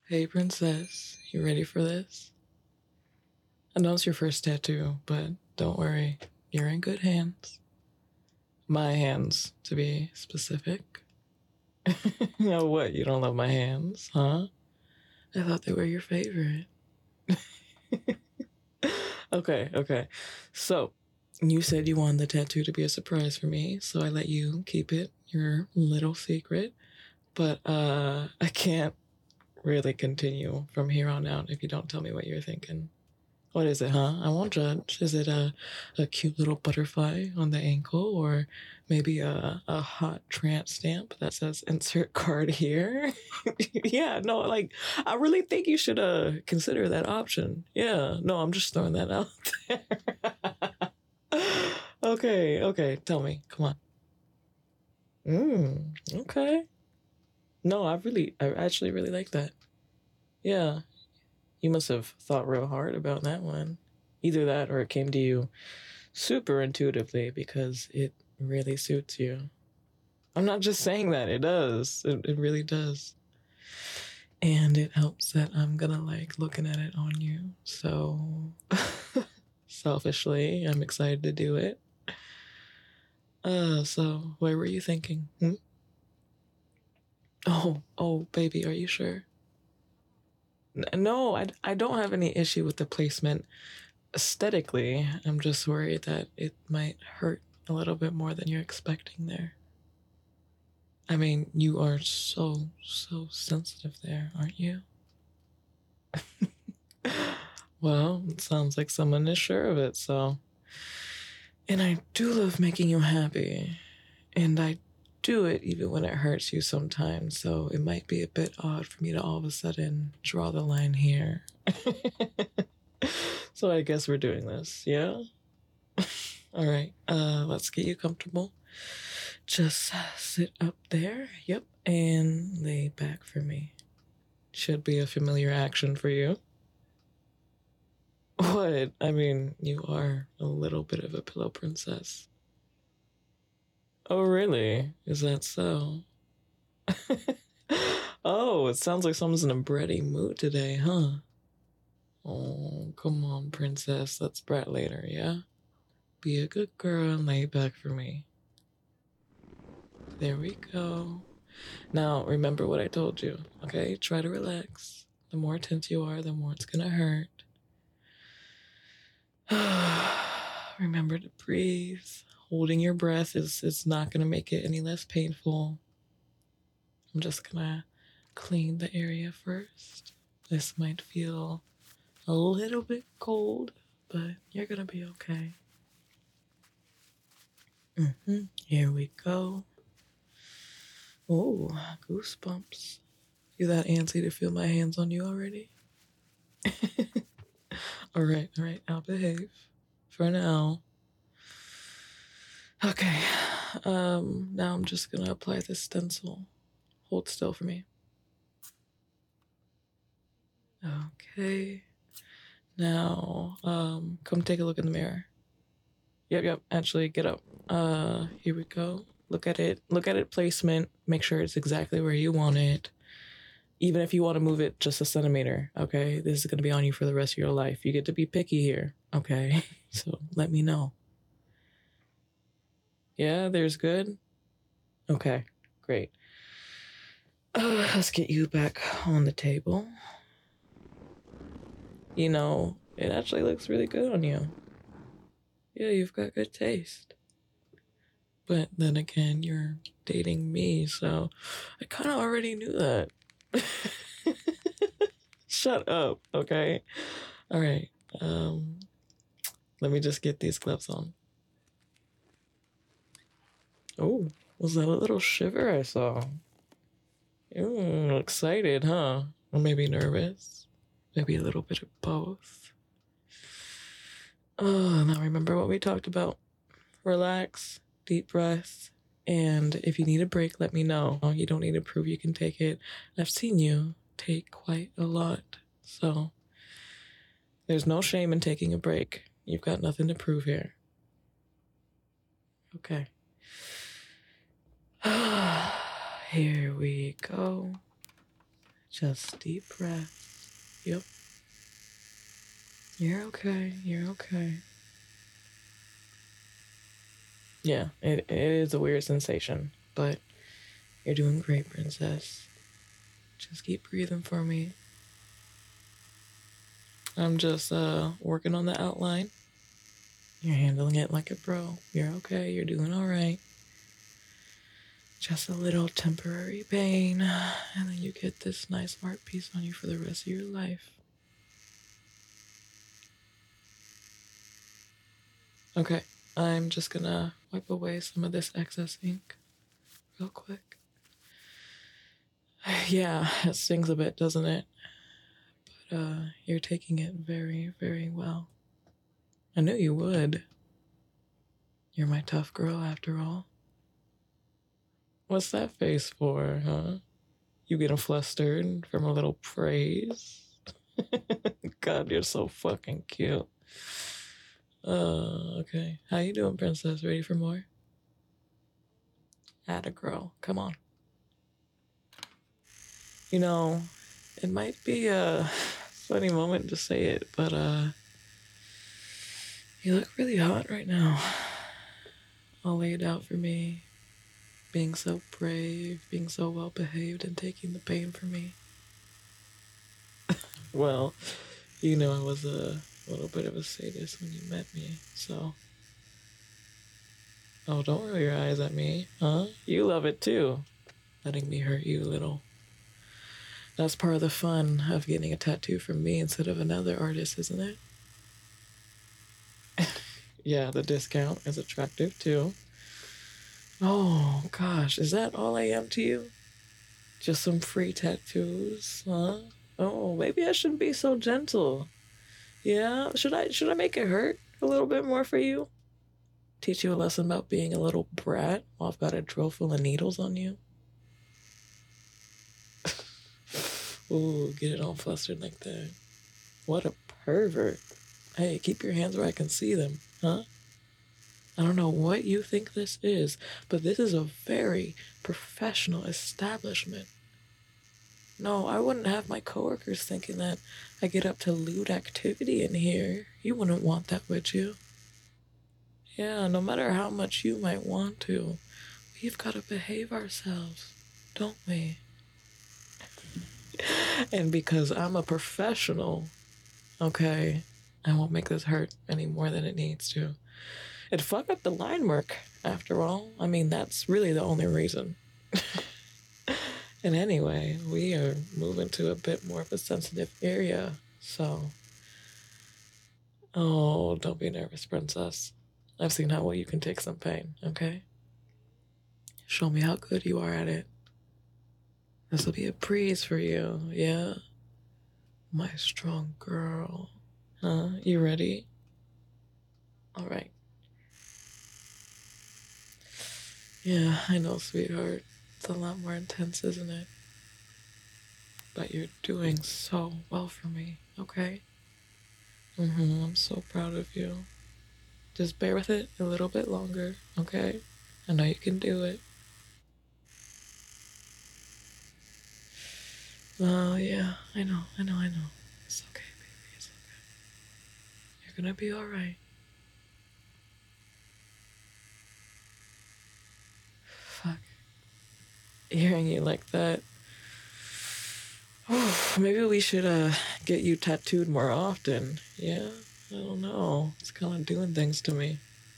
Hey, princess, you ready for this? I know it's your first tattoo, but don't worry, you're in good hands. My hands, to be specific. Now, what? You don't love my hands, huh? I thought they were your favorite. Okay. So, you said you wanted the tattoo to be a surprise for me, so I let you keep it your little secret. But I can't really continue from here on out if you don't tell me what you're thinking. What is it, huh? I won't judge. Is it a cute little butterfly on the ankle, or maybe a hot tramp stamp that says insert card here? Yeah, no, like, I really think you should consider that option. Yeah, no, I'm just throwing that out there. Okay, tell me. Come on. Okay. No, I actually really like that. Yeah, you must have thought real hard about that one. Either that or it came to you super intuitively because it really suits you. I'm not just saying that, it does. It really does. And it helps that I'm gonna like looking at it on you. So selfishly, I'm excited to do it. So where were you thinking? Oh, baby, are you sure? No, I don't have any issue with the placement aesthetically. I'm just worried that it might hurt a little bit more than you're expecting there. I mean, you are so sensitive there, aren't you? Well, it sounds like someone is sure of it, so. And I do love making you happy. And I do it even when it hurts you sometimes, so it might be a bit odd for me to all of a sudden draw the line here. So I guess we're doing this, yeah? All right, let's get you comfortable. Just sit up there, yep, and lay back for me. Should be a familiar action for you. What? I mean, you are a little bit of a pillow princess. Oh, really? Is that so? Oh, it sounds like someone's in a bratty mood today, huh? Oh, come on, princess. Let's brat later, yeah? Be a good girl and lay back for me. There we go. Now, remember what I told you, okay? Try to relax. The more tense you are, the more it's gonna hurt. Remember to breathe. Holding your breath is not gonna make it any less painful. I'm just gonna clean the area first. This might feel a little bit cold, but you're gonna be okay. Here we go. Oh, goosebumps. You that antsy to feel my hands on you already? All right, I'll behave. For now. Okay. Now I'm just gonna apply this stencil. Hold still for me. Okay. Now, come take a look in the mirror. Yep. Actually, get up. Here we go. Look at it. Look at it placement. Make sure it's exactly where you want it. Even if you want to move it just a centimeter, okay? This is going to be on you for the rest of your life. You get to be picky here, okay? So let me know. Yeah, there's good. Okay, great. Let's get you back on the table. You know, it actually looks really good on you. Yeah, you've got good taste. But then again, you're dating me, so I kind of already knew that. Shut up, okay? All right. Let me just get these gloves on. Oh, was that a little shiver I saw? Ooh, excited, huh? Or maybe nervous? Maybe a little bit of both. Oh, now remember what we talked about. Relax, deep breath, and if you need a break, let me know. You don't need to prove you can take it. I've seen you take quite a lot, so there's no shame in taking a break. You've got nothing to prove here. Okay. Here we go. Just deep breath. Yep. You're okay. You're okay. Yeah, it is a weird sensation, but you're doing great, princess. Just keep breathing for me. I'm just working on the outline. You're handling it like a pro. You're okay. You're doing all right. Just a little temporary pain, and then you get this nice art piece on you for the rest of your life. Okay, I'm just gonna wipe away some of this excess ink real quick. Yeah, it stings a bit, doesn't it? But you're taking it very, very well. I knew you would. You're my tough girl after all. What's that face for, huh? You getting flustered from a little praise? God, you're so fucking cute. Okay. How you doing, princess? Ready for more? Atta girl. Come on. You know, it might be a funny moment to say it, but you look really hot right now. All laid out for me. Being so brave, being so well behaved, and taking the pain for me. Well, you know I was a little bit of a sadist when you met me, so. Oh, don't roll your eyes at me, huh? You love it too. Letting me hurt you a little. That's part of the fun of getting a tattoo from me instead of another artist, isn't it? Yeah, the discount is attractive too. Oh, gosh, is that all I am to you? Just some free tattoos, huh? Oh, maybe I shouldn't be so gentle. Yeah, should I make it hurt a little bit more for you? Teach you a lesson about being a little brat while I've got a drill full of needles on you? Ooh, get it all flustered like that. What a pervert. Hey, keep your hands where I can see them, huh? I don't know what you think this is, but this is a very professional establishment. No, I wouldn't have my coworkers thinking that I get up to lewd activity in here. You wouldn't want that, would you? Yeah, no matter how much you might want to, we've got to behave ourselves, don't we? And because I'm a professional, okay, I won't make this hurt any more than it needs to. It fucked up the line work, after all. I mean, that's really the only reason. And anyway, we are moving to a bit more of a sensitive area, so. Oh, don't be nervous, princess. I've seen how well you can take some pain, okay? Show me how good you are at it. This will be a breeze for you, yeah? My strong girl. Huh? You ready? All right. Yeah, I know, sweetheart. It's a lot more intense, isn't it? But you're doing so well for me, okay? I'm so proud of you. Just bear with it a little bit longer, okay? I know you can do it. Oh, yeah, I know. It's okay, baby, it's okay. You're gonna be alright. Fuck. Hearing you like that. Oh, maybe we should get you tattooed more often. Yeah? I don't know. It's kind of doing things to me.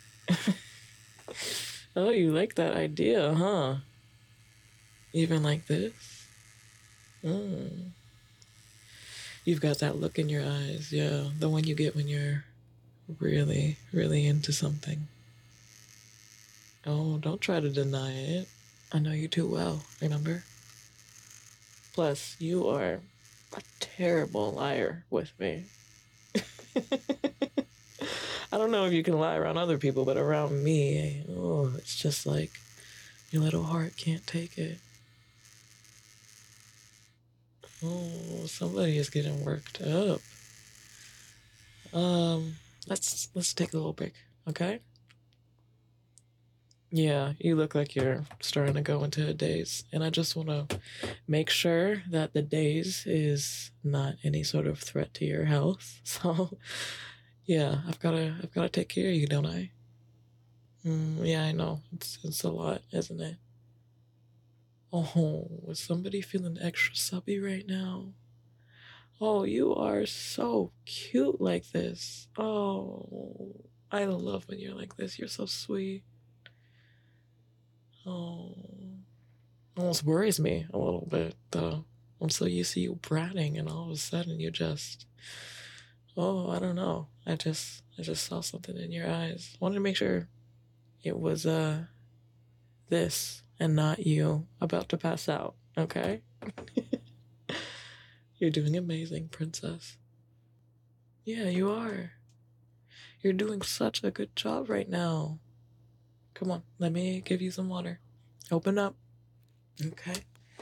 Oh, you like that idea, huh? Even like this? Mm. You've got that look in your eyes, yeah. The one you get when you're really, really into something. Oh, don't try to deny it. I know you too well, remember? Plus, you are a terrible liar with me. I don't know if you can lie around other people, but around me, oh, it's just like your little heart can't take it. Oh, somebody is getting worked up. Let's take a little break, okay? Yeah, you look like you're starting to go into a daze, and I just want to make sure that the daze is not any sort of threat to your health. So, yeah, I've gotta take care of you, don't I? Yeah, I know. It's a lot, isn't it? Oh, is somebody feeling extra subby right now? Oh, you are so cute like this. Oh, I love when you're like this. You're so sweet. Oh, almost worries me a little bit though. I'm so used to you bratting, and all of a sudden you just, oh, I don't know. I just saw something in your eyes. Wanted to make sure it was this and not you about to pass out. Okay, you're doing amazing, princess. Yeah, you are. You're doing such a good job right now. Come on, let me give you some water. Open up. Okay.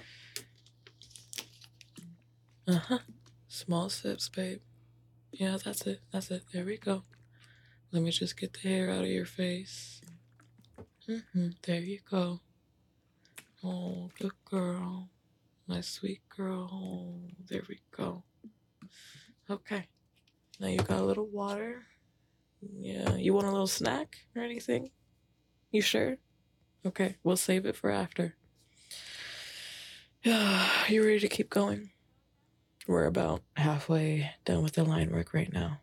Uh huh. Small sips, babe. Yeah, that's it. That's it. There we go. Let me just get the hair out of your face. There you go. Oh, good girl. My sweet girl. Oh, there we go. Okay. Now you got a little water. Yeah. You want a little snack or anything? You sure? Okay. We'll save it for after. You ready to keep going? We're about halfway done with the line work right now.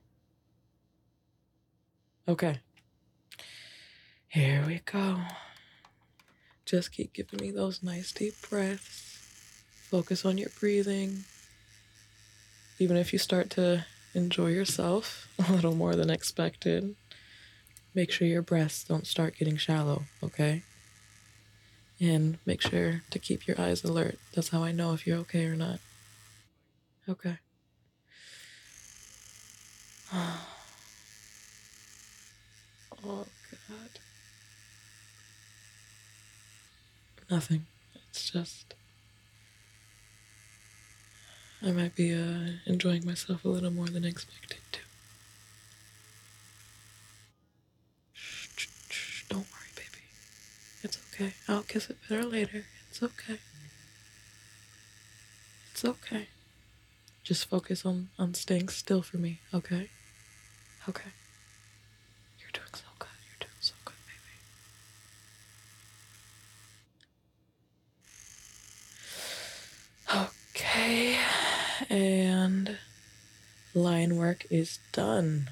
Okay. Here we go. Just keep giving me those nice deep breaths. Focus on your breathing. Even if you start to enjoy yourself a little more than expected, make sure your breaths don't start getting shallow, okay? And make sure to keep your eyes alert. That's how I know if you're okay or not. Okay. Oh, God. Nothing. It's just, I might be enjoying myself a little more than expected, too. Shh, don't worry, baby. It's okay. I'll kiss it better later. It's okay. It's okay. Just focus on staying still for me, okay? Okay. You're doing so good. You're doing so good, baby. Okay. And line work is done.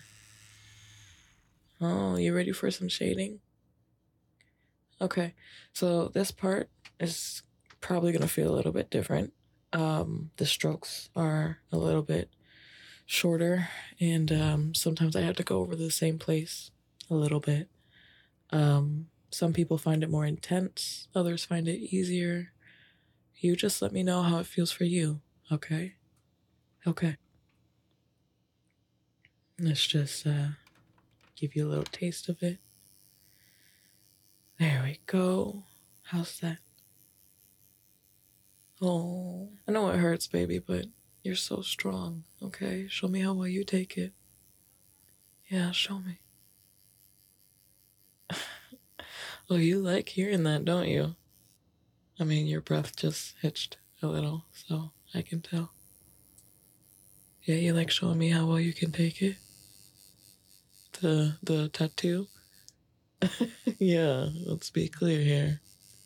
Oh, you ready for some shading? Okay. So this part is probably going to feel a little bit different. The strokes are a little bit shorter, and sometimes I have to go over the same place a little bit. Some people find it more intense, others find it easier. You just let me know how it feels for you, okay? Okay. Let's just give you a little taste of it. There we go. How's that? Oh, I know it hurts, baby, but you're so strong, okay? Show me how well you take it. Yeah, show me. Oh, you like hearing that, don't you? I mean, your breath just hitched a little, so I can tell. Yeah, you like showing me how well you can take it? The tattoo? Yeah, let's be clear here.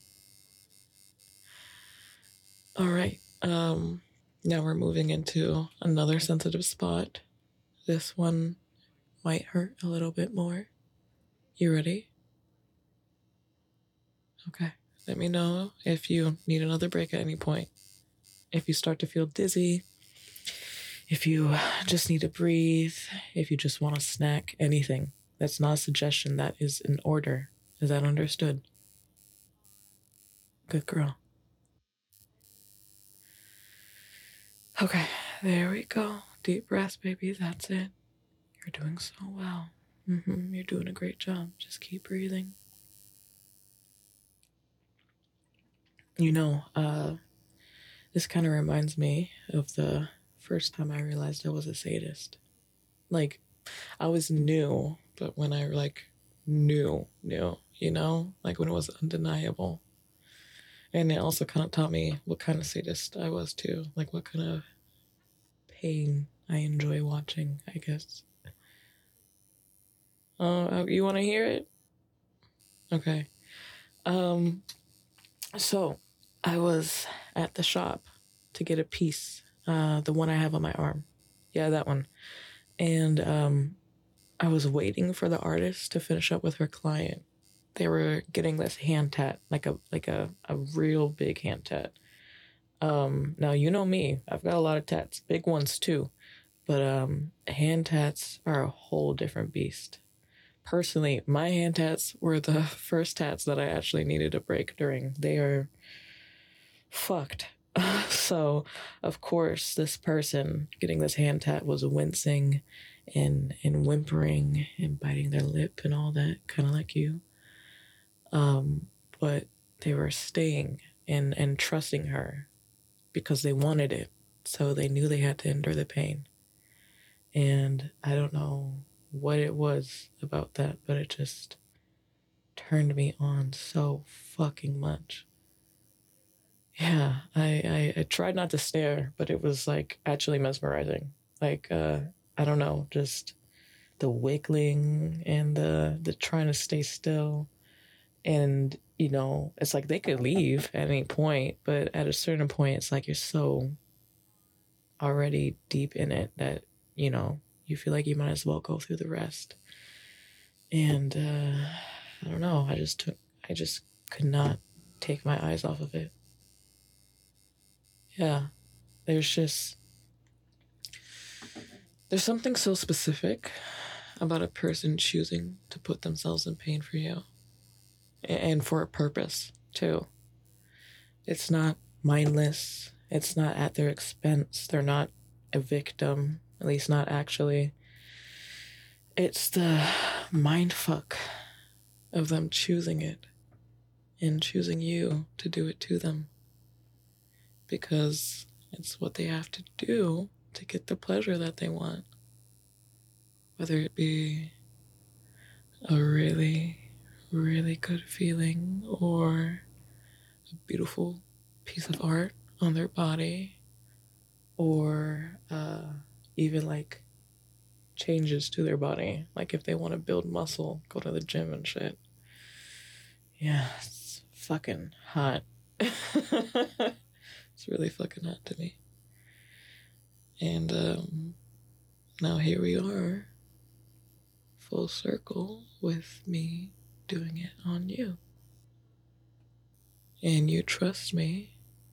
All right. Now we're moving into another sensitive spot. This one might hurt a little bit more. You ready? Okay. Let me know if you need another break at any point. If you start to feel dizzy, if you just need to breathe, if you just want a snack, anything. That's not a suggestion, that is an order. Is that understood? Good girl. Okay, there we go. Deep breaths, baby. That's it. You're doing so well. You're doing a great job. Just keep breathing. You know, this kind of reminds me of the first time I realized I was a sadist. Like, I was new, but when I knew, you know, like when it was undeniable. And it also kind of taught me what kind of sadist I was too, like what kind of pain I enjoy watching, I guess. You want to hear it? Okay. Um, so I was at the shop to get a piece, the one I have on my arm. Yeah, that one. And I was waiting for the artist to finish up with her client. They were getting this hand tat, like a real big hand tat. Now you know me, I've got a lot of tats, big ones too, but hand tats are a whole different beast. Personally, my hand tats were the first tats that I actually needed a break during. They are fucked. So, of course, this person getting this hand tat was wincing and whimpering and biting their lip and all that, kind of like you. But they were staying and trusting her because they wanted it. So they knew they had to endure the pain. And I don't know what it was about that, but it just turned me on so fucking much. Yeah, I tried not to stare, but it was like actually mesmerizing. Like I don't know, just the wiggling and the trying to stay still. And you know, it's like they could leave at any point, but at a certain point it's like you're so already deep in it that, you know, you feel like you might as well go through the rest. And I don't know, I just could not take my eyes off of it. Yeah, there's just there's something so specific about a person choosing to put themselves in pain for you and for a purpose too. It's not mindless. It's not at their expense. They're not a victim, at least not actually. It's the mind fuck of them choosing it and choosing you to do it to them because it's what they have to do to get the pleasure that they want. Whether it be a really, really good feeling or a beautiful piece of art on their body or even like changes to their body. Like if they want to build muscle, go to the gym and shit. Yeah, it's fucking hot. It's really fucking hot to me. And now here we are, full circle with me doing it on you. And you trust me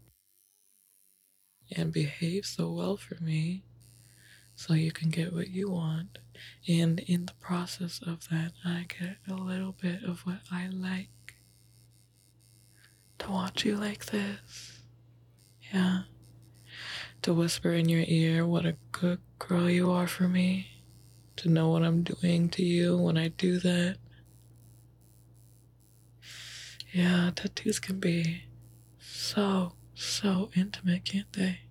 and behave so well for me so you can get what you want. And in the process of that, I get a little bit of what I like. To watch you like this. Yeah. To whisper in your ear what a good girl you are for me. To know what I'm doing to you when I do that. Yeah, tattoos can be so, so intimate, can't they?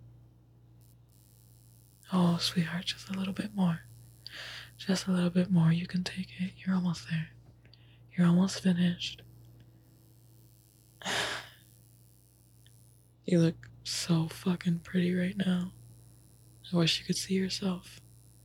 Oh, sweetheart, just a little bit more. Just a little bit more. You can take it. You're almost there. You're almost finished. You look so fucking pretty right now. I wish you could see yourself.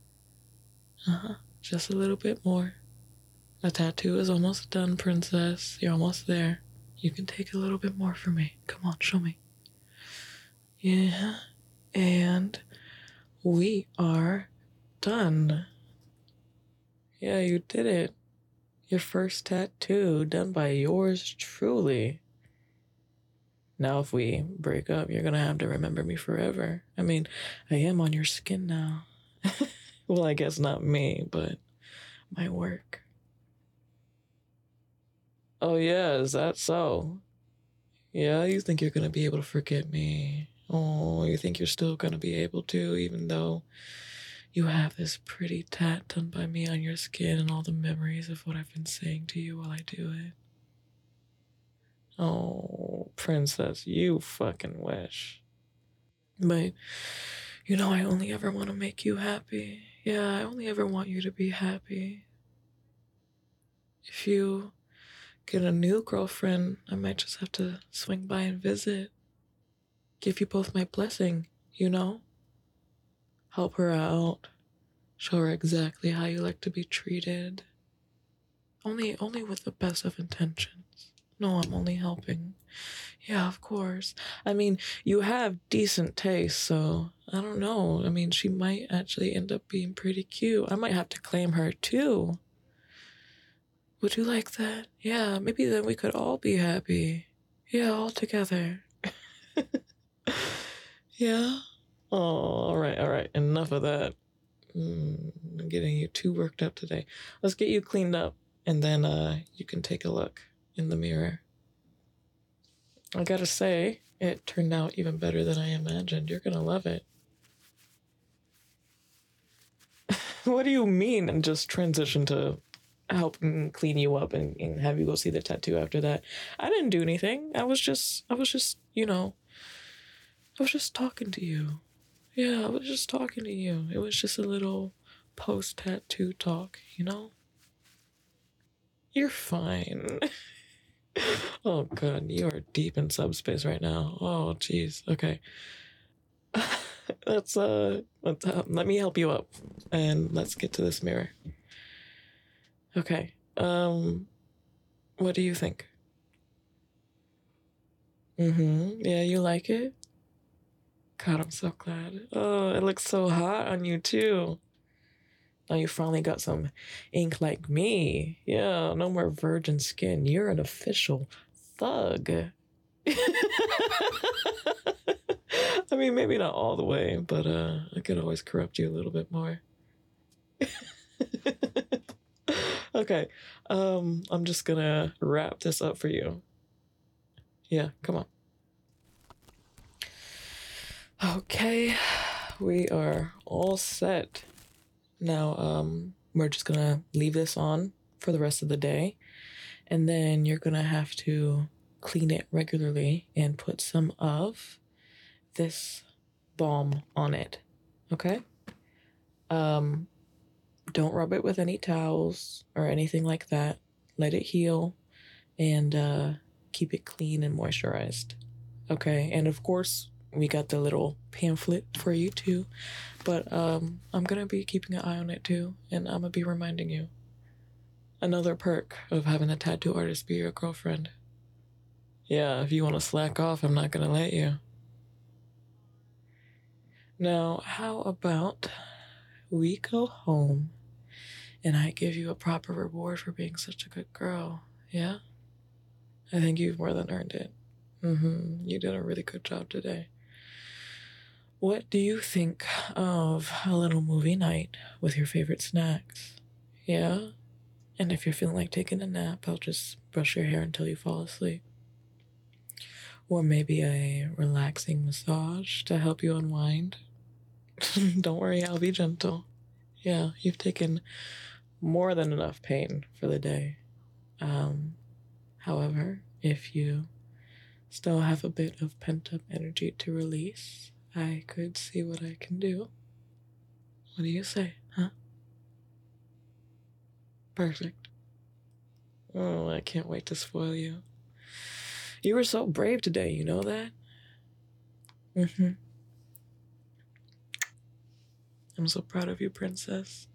Just a little bit more. The tattoo is almost done, princess. You're almost there. You can take a little bit more for me. Come on, show me. Yeah. And we are done. Yeah, you did it. Your first tattoo done by yours truly. Now, if we break up, you're gonna have to remember me forever. I mean, I am on your skin now. Well, I guess not me, but my work. Oh, yeah, is that so? Yeah, you think you're gonna be able to forget me. Oh, you think you're still gonna be able to, even though you have this pretty tat done by me on your skin and all the memories of what I've been saying to you while I do it. Oh, princess, you fucking wish. But, you know, I only ever want to make you happy. Yeah, I only ever want you to be happy. If you get a new girlfriend, I might just have to swing by and visit. Give you both my blessing, you know? Help her out. Show her exactly how you like to be treated. Only with the best of intentions. No, I'm only helping. Yeah, of course. I mean, you have decent taste, so I don't know. I mean, she might actually end up being pretty cute. I might have to claim her too. Would you like that? Yeah, maybe then we could all be happy. Yeah, all together. Yeah? Oh, all right, all right. Enough of that. I'm getting you too worked up today. Let's get you cleaned up, and then you can take a look in the mirror. I gotta say, it turned out even better than I imagined. You're gonna love it. What do you mean? And just transition to help clean you up and have you go see the tattoo after that? I didn't do anything. I was just, I was just talking to you. Yeah, I was just talking to you. It was just a little post tattoo talk, you know? You're fine. Oh, God, you are deep in subspace right now. Oh, jeez. Okay. Let me help you up and let's get to this mirror. Okay. What do you think? Yeah, you like it? God, I'm so glad. Oh, it looks so hot on you too. Now you finally got some ink like me. Yeah, no more virgin skin. You're an official thug. I mean, maybe not all the way, but I could always corrupt you a little bit more. Okay. I'm just gonna wrap this up for you. Yeah, come on. Okay, we are all set. Now, we're just gonna leave this on for the rest of the day, and then you're gonna have to clean it regularly and put some of this balm on it. Okay? Um, don't rub it with any towels or anything like that. Let it heal and keep it clean and moisturized. Okay, and of course, we got the little pamphlet for you too. But I'm gonna be keeping an eye on it too, and I'm gonna be reminding you. Another perk of having a tattoo artist be your girlfriend. Yeah, if you want to slack off, I'm not gonna let you. Now, how about we go home and I give you a proper reward for being such a good girl? Yeah? I think you've more than earned it. You did a really good job today. What do you think of a little movie night with your favorite snacks? Yeah? And if you're feeling like taking a nap, I'll just brush your hair until you fall asleep. Or maybe a relaxing massage to help you unwind. Don't worry, I'll be gentle. Yeah, you've taken more than enough pain for the day. However, if you still have a bit of pent up energy to release, I could see what I can do. What do you say, huh? Perfect. Oh, I can't wait to spoil you. You were so brave today, you know that? I'm so proud of you, princess.